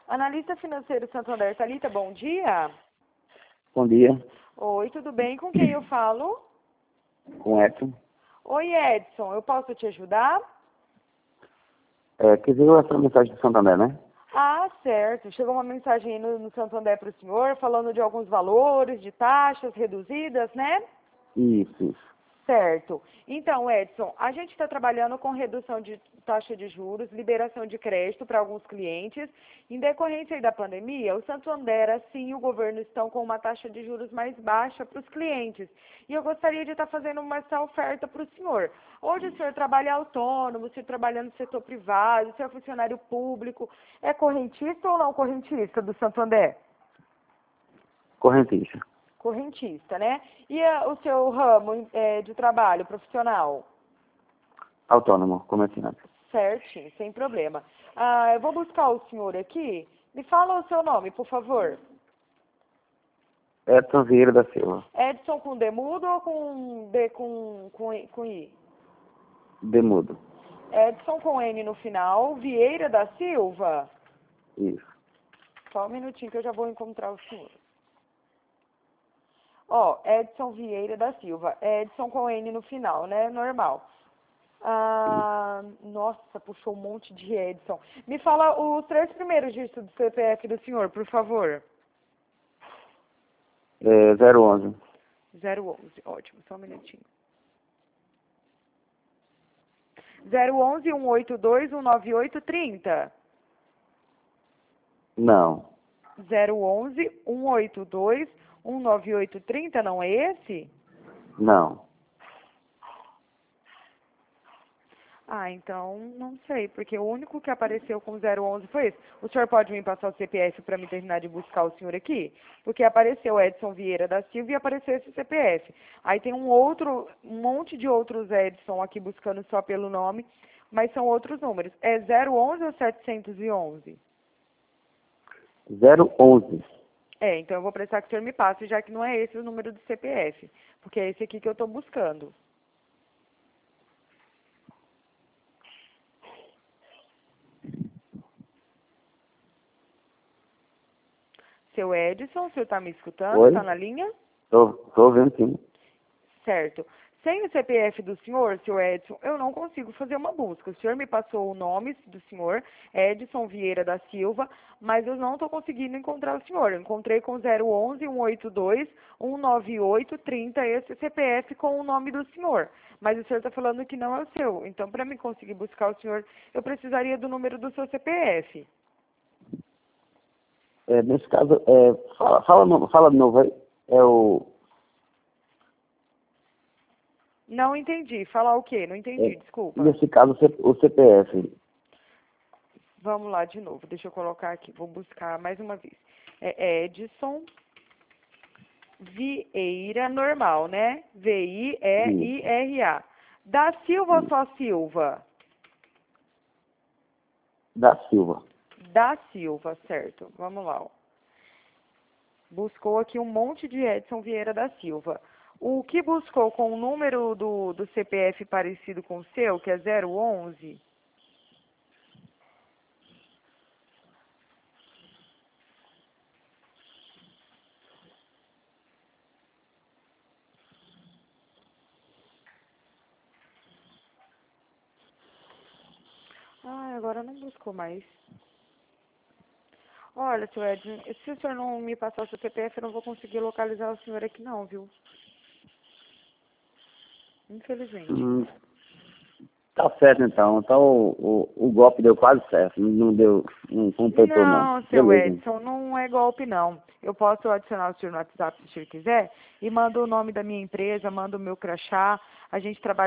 Analista financeiro Santander, Thalita, bom dia. Bom dia, Oi, tudo bem? Com quem eu falo? com Edson. Oi, Edson, eu posso te ajudar? Que veio essa mensagem do Santander, né? Ah, certo. Chegou uma mensagem aí no Santander para o senhor, falando de alguns valores, de taxas reduzidas, né? Isso. Certo. Então, Edson, a gente está trabalhando com redução de taxa de juros, liberação de crédito para alguns clientes. Em decorrência aí da pandemia, o Santander, assim, e o governo estão com uma taxa de juros mais baixa para os clientes. E eu gostaria de estar fazendo essa oferta para o senhor. Hoje o senhor trabalha autônomo, se trabalha no setor privado, se é funcionário público, é correntista ou não correntista do Santander? Correntista. Correntista, né? E o seu ramo de trabalho profissional? Autônomo, comerciante. Certinho, sem problema. Eu vou buscar o senhor aqui. Me fala o seu nome, por favor. Edson Vieira da Silva. Edson com D mudo ou com D com I? Demudo. Edson com N no final. Vieira da Silva? Isso. Só um minutinho que eu já vou encontrar o senhor. Ó, Edson Vieira da Silva. Edson com N no final, né? Normal. Nossa, puxou um monte de Edson. Me fala os 3 primeiros dígitos do CPF do senhor, por favor. 011. 011, ótimo, só um minutinho. 011 182 198 30. Não. 011 182 198 30, não é esse? Não. Então, não sei, porque o único que apareceu com 011 foi esse. O senhor pode me passar o CPF para me terminar de buscar o senhor aqui? Porque apareceu Edson Vieira da Silva e apareceu esse CPF. Aí tem um monte de outros Edson aqui buscando só pelo nome, mas são outros números. É 011 ou 711? 011. Então eu vou precisar que o senhor me passe, já que não é esse o número do CPF, porque é esse aqui que eu estou buscando. Seu Edson, o senhor está me escutando? Oi? Está na linha? Tô ouvindo sim. Certo. Sem o CPF do senhor, seu Edson, eu não consigo fazer uma busca. O senhor me passou o nome do senhor, Edson Vieira da Silva, mas eu não estou conseguindo encontrar o senhor. Eu encontrei com 011 182 198 30 esse CPF com o nome do senhor. Mas o senhor está falando que não é o seu. Então, para me conseguir buscar o senhor, eu precisaria do número do seu CPF. Nesse caso, fala de novo aí. Não entendi. Falar o quê? Não entendi, desculpa. Nesse caso, o CPF. Vamos lá de novo. Deixa eu colocar aqui. Vou buscar mais uma vez. É Edson Vieira, normal, né? Vieira. Da Silva ou só Silva? Da Silva. Da Silva, certo. Vamos lá. Ó. Buscou aqui um monte de Edson Vieira da Silva. O que buscou com o número do CPF parecido com o seu, que é 011? Agora não buscou mais. Olha, seu Edson, se o senhor não me passar o seu CPF, eu não vou conseguir localizar o senhor aqui não, viu? Infelizmente. Tá certo então. Então o golpe deu quase certo. Não completou não. Não, seu Beleza. Edson, não é golpe não. Eu posso adicionar o senhor no WhatsApp se o senhor quiser e mando o nome da minha empresa, mando o meu crachá. A gente trabalha